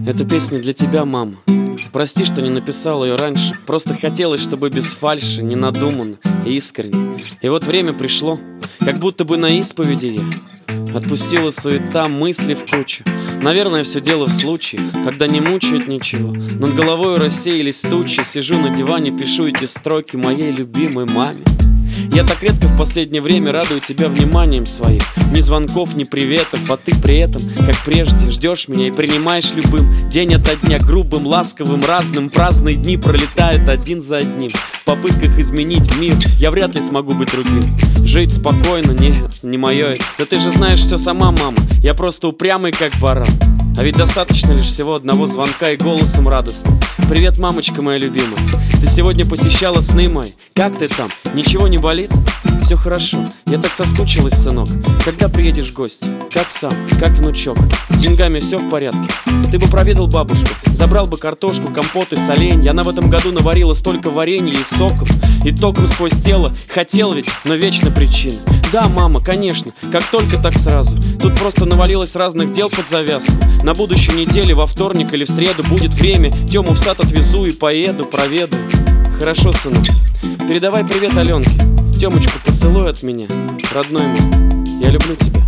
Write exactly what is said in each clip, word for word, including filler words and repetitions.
Эта песня для тебя, мама. Прости, что не написал ее раньше. Просто хотелось, чтобы без фальши, не надуманно и искренне. И вот время пришло, как будто бы на исповеди я. Отпустила суета, мысли в кучу. Наверное, все дело в случае, когда не мучает ничего. Над головой рассеялись тучи. Сижу на диване, пишу эти строки моей любимой маме. Я так редко в последнее время радую тебя вниманием своим. Ни звонков, ни приветов, а ты при этом, как прежде, ждешь меня и принимаешь любым. День ото дня грубым, ласковым, разным. Праздные дни пролетают один за одним. В попытках изменить мир я вряд ли смогу быть другим. Жить спокойно, не, не мое это. Да ты же знаешь все сама, мама. Я просто упрямый, как баран. А ведь достаточно лишь всего одного звонка и голосом радостным. Привет, мамочка моя любимая. Ты сегодня посещала сны мои. Как ты там? Ничего не болит? Все хорошо, я так соскучилась, сынок. Когда приедешь в гости? Как сам, как внучок? С деньгами все в порядке? Ты бы проведал бабушку, забрал бы картошку, компот и соленья. Она в этом году наварила столько варенья и соков. И током сквозь тело хотел ведь, но вечно причина. Да, мама, конечно, как только так сразу. Тут просто навалилось разных дел под завязку. На будущей неделе, во вторник или в среду будет время. Тему в сад отвезу и поеду, проведу. Хорошо, сынок, передавай привет Аленке. Тёмочку поцелуй от меня, родной мой, я люблю тебя.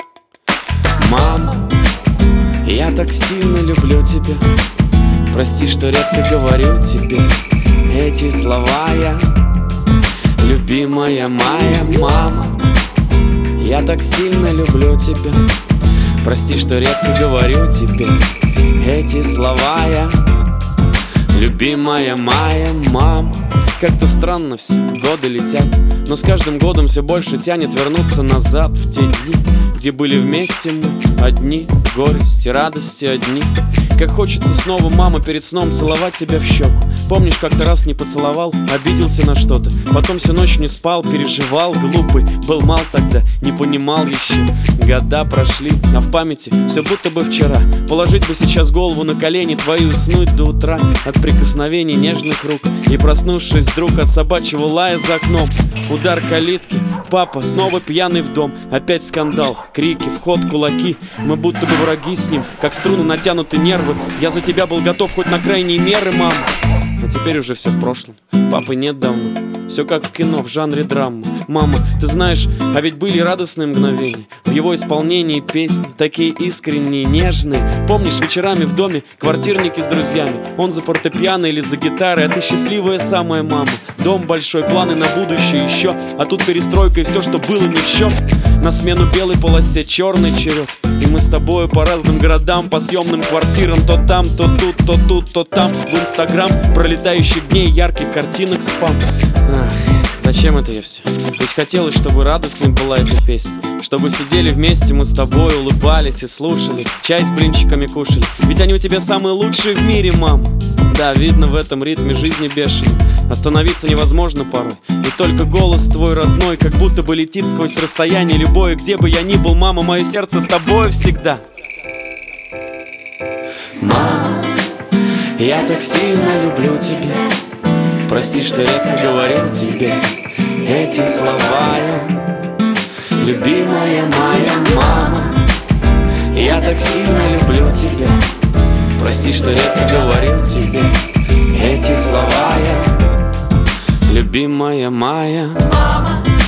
Мама, я так сильно люблю тебя. Прости, что редко говорю тебе эти слова я. Любимая моя мама, я так сильно люблю тебя. Прости, что редко говорю тебе эти слова я. Любимая моя мама. Как-то странно все, годы летят, но с каждым годом все больше тянет вернуться назад. В те дни, где были вместе мы одни, горести, радости одни. Как хочется снова, мама, перед сном целовать тебя в щеку. Помнишь, как-то раз не поцеловал, обиделся на что-то. Потом всю ночь не спал, переживал, глупый. Был мал тогда, не понимал еще. Года прошли, а в памяти все будто бы вчера. Положить бы сейчас голову на колени твои, уснуть до утра от прикосновений нежных рук. И проснувшись вдруг от собачьего лая за окном, удар калитки, папа снова пьяный в дом. Опять скандал, крики, вход, кулаки. Мы будто бы враги с ним, как струны натянуты нервы. Я за тебя был готов хоть на крайние меры, мама. А теперь уже все в прошлом, папы нет давно. Все как в кино, в жанре драмы. Мама, ты знаешь, а ведь были радостные мгновения в его исполнении песни, такие искренние, нежные. Помнишь, вечерами в доме квартирники с друзьями. Он за фортепиано или за гитарой, а ты счастливая самая мама. Дом большой, планы на будущее еще, а тут перестройка и все, что было не в счет. На смену белой полосе черный черед. И мы с тобою по разным городам, по съемным квартирам. То там, то тут, то тут, то там. В инстаграм пролетающих дней, ярких картинок спам. Ах, зачем это я все? Ведь хотелось, чтобы радостной была эта песня. Чтобы сидели вместе мы с тобой, улыбались и слушали, чай с блинчиками кушали. Ведь они у тебя самые лучшие в мире, мама. Да, видно в этом ритме жизни бешеной. Остановиться невозможно порой. И только голос твой родной как будто бы летит сквозь расстояние любое. Где бы я ни был, мама, мое сердце с тобой всегда. Мама, я так сильно люблю тебя. Прости, что редко говорю тебе эти слова я. Любимая моя мама, я так сильно люблю тебя. Прости, что редко говорю тебе эти слова я. Любимая моя мама.